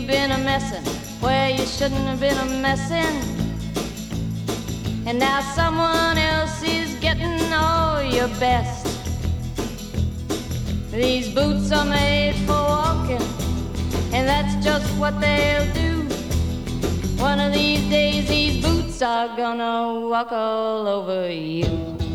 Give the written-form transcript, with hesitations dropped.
you've been a messin' where you shouldn't have been a messin'. And now someone else is getting all your best. These boots are made for walking, and that's just what they'll do. One of these days these boots are gonna walk all over you.